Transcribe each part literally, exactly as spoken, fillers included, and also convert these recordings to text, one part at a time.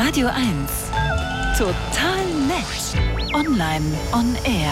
Radio eins. Total nett. Online on Air.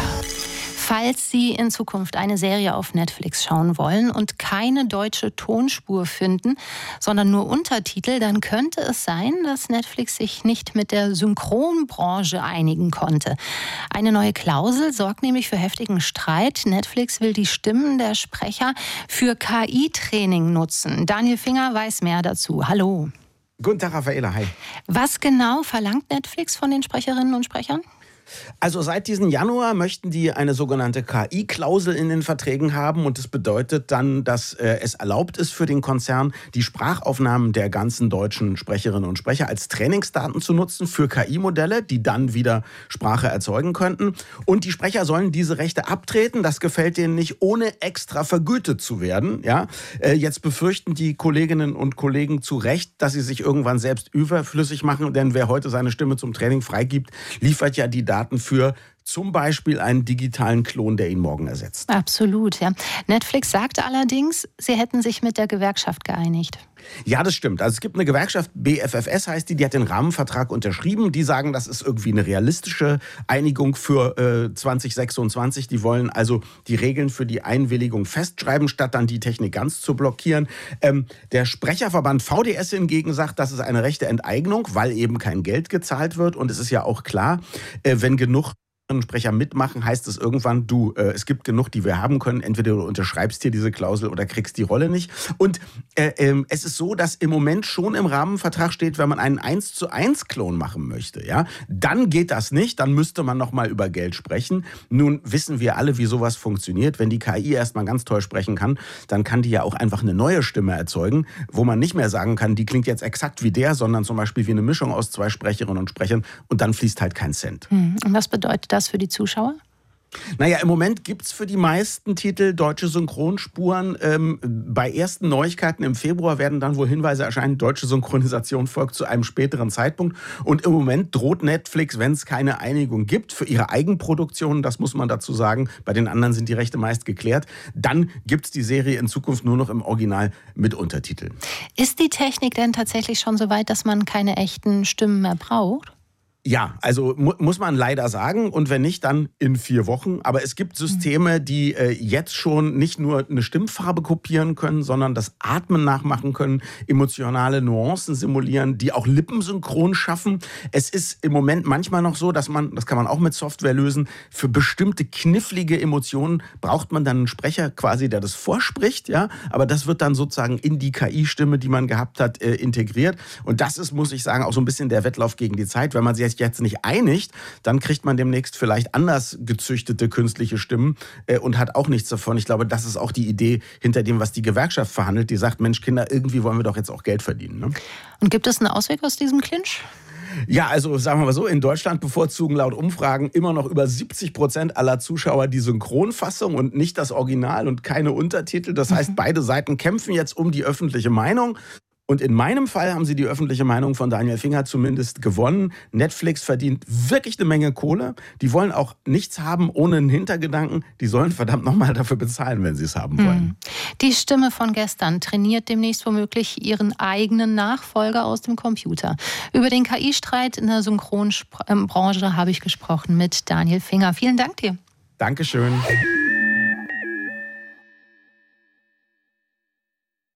Falls Sie in Zukunft eine Serie auf Netflix schauen wollen und keine deutsche Tonspur finden, sondern nur Untertitel, dann könnte es sein, dass Netflix sich nicht mit der Synchronbranche einigen konnte. Eine neue Klausel sorgt nämlich für heftigen Streit. Netflix will die Stimmen der Sprecher für K I-Training nutzen. Daniel Finger weiß mehr dazu. Hallo. Guten Tag, Raffaela. Hi. Was genau verlangt Netflix von den Sprecherinnen und Sprechern? Also seit diesem Januar möchten die eine sogenannte K I-Klausel in den Verträgen haben und das bedeutet dann, dass äh, es erlaubt ist für den Konzern, die Sprachaufnahmen der ganzen deutschen Sprecherinnen und Sprecher als Trainingsdaten zu nutzen für K I-Modelle, die dann wieder Sprache erzeugen könnten. Und die Sprecher sollen diese Rechte abtreten. Das gefällt denen nicht, ohne extra vergütet zu werden. Ja? Äh, jetzt befürchten die Kolleginnen und Kollegen zu Recht, dass sie sich irgendwann selbst überflüssig machen, denn wer heute seine Stimme zum Training freigibt, liefert ja die Daten Daten für zum Beispiel einen digitalen Klon, der ihn morgen ersetzt. Absolut, ja. Netflix sagte allerdings, sie hätten sich mit der Gewerkschaft geeinigt. Ja, das stimmt. Also es gibt eine Gewerkschaft, B F F S heißt die, die hat den Rahmenvertrag unterschrieben. Die sagen, das ist irgendwie eine realistische Einigung für äh, zwanzig sechsundzwanzig. Die wollen also die Regeln für die Einwilligung festschreiben, statt dann die Technik ganz zu blockieren. Ähm, der Sprecherverband V D S hingegen sagt, das ist eine rechte Enteignung, weil eben kein Geld gezahlt wird. Und es ist ja auch klar, äh, wenn genug Sprecher mitmachen, heißt es irgendwann, du, äh, es gibt genug, die wir haben können. Entweder du unterschreibst hier diese Klausel oder kriegst die Rolle nicht. Und äh, äh, es ist so, dass im Moment schon im Rahmenvertrag steht, wenn man einen eins zu eins Klon machen möchte, ja, dann geht das nicht, dann müsste man nochmal über Geld sprechen. Nun wissen wir alle, wie sowas funktioniert. Wenn die K I erstmal ganz toll sprechen kann, dann kann die ja auch einfach eine neue Stimme erzeugen, wo man nicht mehr sagen kann, die klingt jetzt exakt wie der, sondern zum Beispiel wie eine Mischung aus zwei Sprecherinnen und Sprechern und dann fließt halt kein Cent. Und was bedeutet das für die Zuschauer? Naja, im Moment gibt es für die meisten Titel deutsche Synchronspuren. Ähm, bei ersten Neuigkeiten im Februar werden dann wohl Hinweise erscheinen, deutsche Synchronisation folgt zu einem späteren Zeitpunkt. Und im Moment droht Netflix, wenn es keine Einigung gibt, für ihre Eigenproduktionen, das muss man dazu sagen, bei den anderen sind die Rechte meist geklärt, dann gibt es die Serie in Zukunft nur noch im Original mit Untertiteln. Ist die Technik denn tatsächlich schon so weit, dass man keine echten Stimmen mehr braucht? Ja, also mu- muss man leider sagen und wenn nicht, dann in vier Wochen. Aber es gibt Systeme, die äh, jetzt schon nicht nur eine Stimmfarbe kopieren können, sondern das Atmen nachmachen können, emotionale Nuancen simulieren, die auch lippensynchron schaffen. Es ist im Moment manchmal noch so, dass man, das kann man auch mit Software lösen, für bestimmte knifflige Emotionen braucht man dann einen Sprecher quasi, der das vorspricht, ja. Aber das wird dann sozusagen in die K I-Stimme, die man gehabt hat, äh, integriert. Und das ist, muss ich sagen, auch so ein bisschen der Wettlauf gegen die Zeit, wenn man sich jetzt nicht einigt, dann kriegt man demnächst vielleicht anders gezüchtete künstliche Stimmen äh, und hat auch nichts davon. Ich glaube, das ist auch die Idee hinter dem, was die Gewerkschaft verhandelt. Die sagt, Mensch, Kinder, irgendwie wollen wir doch jetzt auch Geld verdienen. Ne? Und gibt es einen Ausweg aus diesem Clinch? Ja, also sagen wir mal so, in Deutschland bevorzugen laut Umfragen immer noch über siebzig Prozent aller Zuschauer die Synchronfassung und nicht das Original und keine Untertitel. Das heißt, beide Seiten kämpfen jetzt um die öffentliche Meinung. Und in meinem Fall haben sie die öffentliche Meinung von Daniel Finger zumindest gewonnen. Netflix verdient wirklich eine Menge Kohle. Die wollen auch nichts haben ohne einen Hintergedanken. Die sollen verdammt nochmal dafür bezahlen, wenn sie es haben wollen. Die Stimme von gestern trainiert demnächst womöglich ihren eigenen Nachfolger aus dem Computer. Über den K I-Streit in der Synchronbranche habe ich gesprochen mit Daniel Finger. Vielen Dank dir. Dankeschön.